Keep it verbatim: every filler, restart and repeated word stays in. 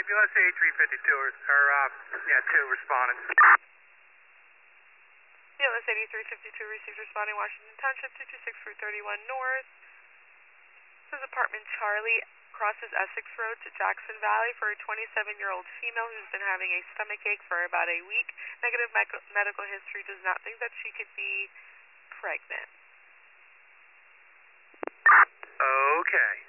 U S A three fifty-two, or, or uh, yeah, two responding. U S A three fifty-two received responding Washington Township, two two six Route thirty-one North. This is apartment Charlie, crosses Essex Road to Jackson Valley for a twenty-seven-year-old female who's been having a stomach ache for about a week. Negative me medical history, does not think that she could be pregnant. Okay.